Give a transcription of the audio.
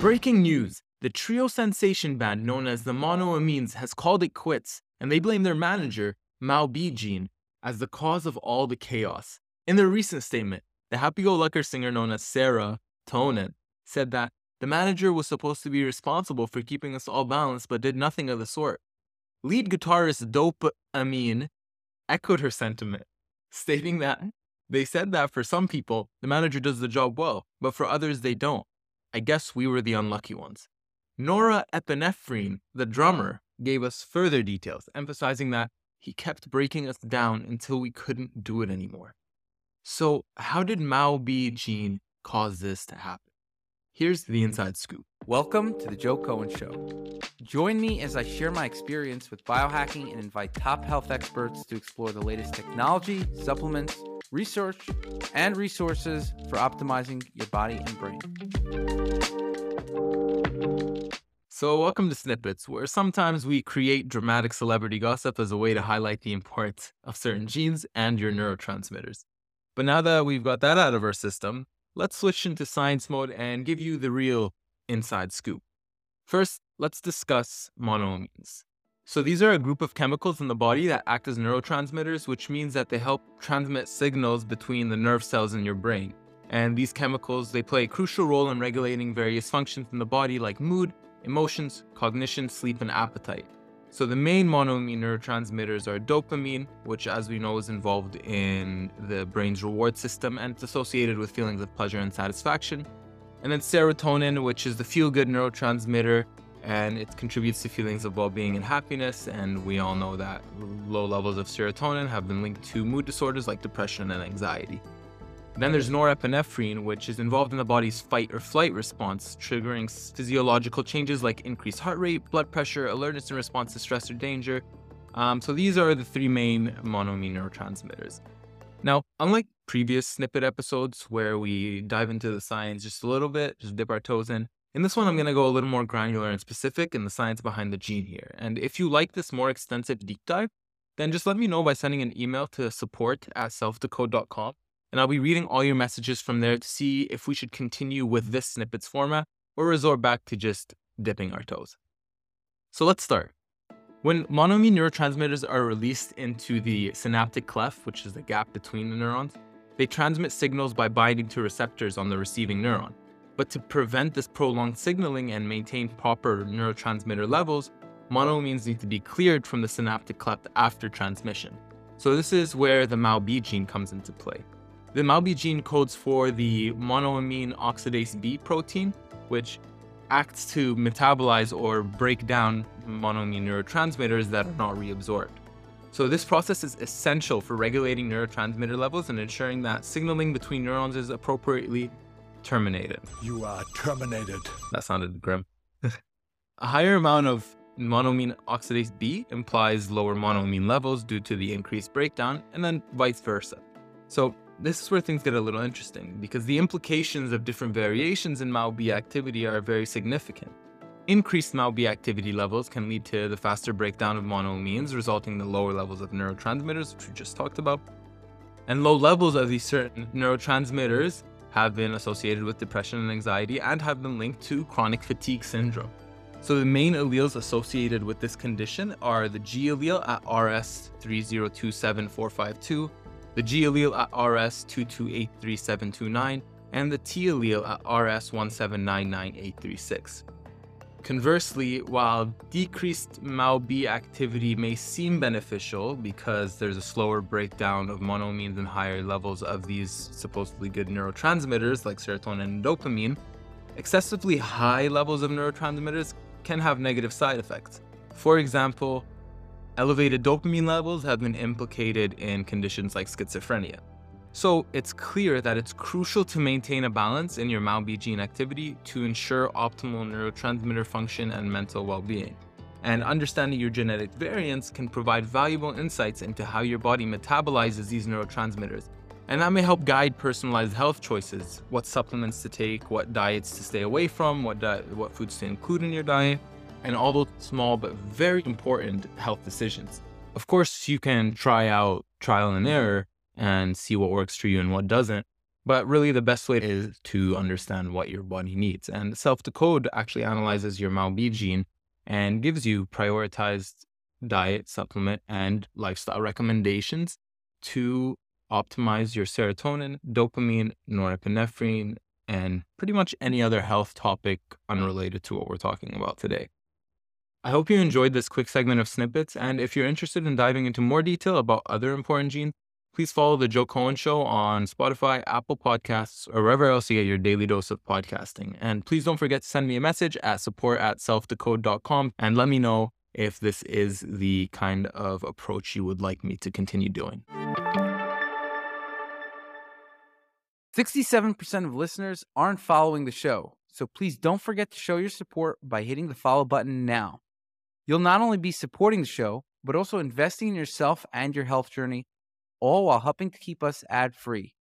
Breaking news! The trio sensation band known as the Monoamines has called it quits, and they blame their manager, MAO-B gene, as the cause of all the chaos. In their recent statement, the happy-go-lucky singer known as Sarah Tonen said that the manager was supposed to be responsible for keeping us all balanced but did nothing of the sort. Lead guitarist Dopamine echoed her sentiment, stating that they said that for some people, the manager does the job well, but for others they don't. I guess we were the unlucky ones. Nora Epinephrine, the drummer, gave us further details, emphasizing that he kept breaking us down until we couldn't do it anymore. So, how did MAO-B gene cause this to happen? Here's the inside scoop. Welcome to the Joe Cohen Show. Join me as I share my experience with biohacking and invite top health experts to explore the latest technology, supplements, research, and resources for optimizing your body and brain. So welcome to Snippets, where sometimes we create dramatic celebrity gossip as a way to highlight the importance of certain genes and your neurotransmitters. But now that we've got that out of our system, let's switch into science mode and give you the real inside scoop. First, let's discuss monoamines. So these are a group of chemicals in the body that act as neurotransmitters, which means that they help transmit signals between the nerve cells in your brain. And these chemicals, they play a crucial role in regulating various functions in the body like mood, emotions, cognition, sleep, and appetite. So the main monoamine neurotransmitters are dopamine, which as we know is involved in the brain's reward system and it's associated with feelings of pleasure and satisfaction. And then serotonin, which is the feel-good neurotransmitter, and it contributes to feelings of well-being and happiness. And we all know that low levels of serotonin have been linked to mood disorders like depression and anxiety. Then there's norepinephrine, which is involved in the body's fight or flight response, triggering physiological changes like increased heart rate, blood pressure, alertness in response to stress or danger. So these are the three main monoamine neurotransmitters. Now, unlike previous snippet episodes where we dive into the science just a little bit, just dip our toes in this one I'm going to go a little more granular and specific in the science behind the gene here. And if you like this more extensive deep dive, then just let me know by sending an email to support@selfdecode.com. And I'll be reading all your messages from there to see if we should continue with this snippets format or resort back to just dipping our toes. So let's start. When monoamine neurotransmitters are released into the synaptic cleft, which is the gap between the neurons, they transmit signals by binding to receptors on the receiving neuron. But to prevent this prolonged signaling and maintain proper neurotransmitter levels, monoamines need to be cleared from the synaptic cleft after transmission. So this is where the MAO-B gene comes into play. The MAO-B gene codes for the monoamine oxidase B protein, which acts to metabolize or break down monoamine neurotransmitters that are not reabsorbed. So this process is essential for regulating neurotransmitter levels and ensuring that signaling between neurons is appropriately terminated. You are terminated. That sounded grim. A higher amount of monoamine oxidase B implies lower monoamine levels due to the increased breakdown, and then vice versa. So this is where things get a little interesting because the implications of different variations in MAO-B activity are very significant. Increased MAO-B activity levels can lead to the faster breakdown of monoamines, resulting in lower levels of neurotransmitters, which we just talked about. And low levels of these certain neurotransmitters have been associated with depression and anxiety and have been linked to chronic fatigue syndrome. So the main alleles associated with this condition are the G allele at RS3027452, the G allele at RS2283729, and the T allele at RS1799836. Conversely, while decreased MAO-B activity may seem beneficial because there's a slower breakdown of monoamines and higher levels of these supposedly good neurotransmitters like serotonin and dopamine, excessively high levels of neurotransmitters can have negative side effects. For example, elevated dopamine levels have been implicated in conditions like schizophrenia. So it's clear that it's crucial to maintain a balance in your MAO-B gene activity to ensure optimal neurotransmitter function and mental well-being. And understanding your genetic variants can provide valuable insights into how your body metabolizes these neurotransmitters. And that may help guide personalized health choices, what supplements to take, what diets to stay away from, what foods to include in your diet, and all those small but very important health decisions. Of course, you can try out trial and error and see what works for you and what doesn't. But really, the best way is to understand what your body needs. And Self Decode actually analyzes your MALB gene and gives you prioritized diet, supplement, and lifestyle recommendations to optimize your serotonin, dopamine, norepinephrine, and pretty much any other health topic unrelated to what we're talking about today. I hope you enjoyed this quick segment of snippets, and if you're interested in diving into more detail about other important genes, please follow The Joe Cohen Show on Spotify, Apple Podcasts, or wherever else you get your daily dose of podcasting. And please don't forget to send me a message at support@selfdecode.com and let me know if this is the kind of approach you would like me to continue doing. 67% of listeners aren't following the show, so please don't forget to show your support by hitting the follow button now. You'll not only be supporting the show, but also investing in yourself and your health journey, all while helping to keep us ad-free.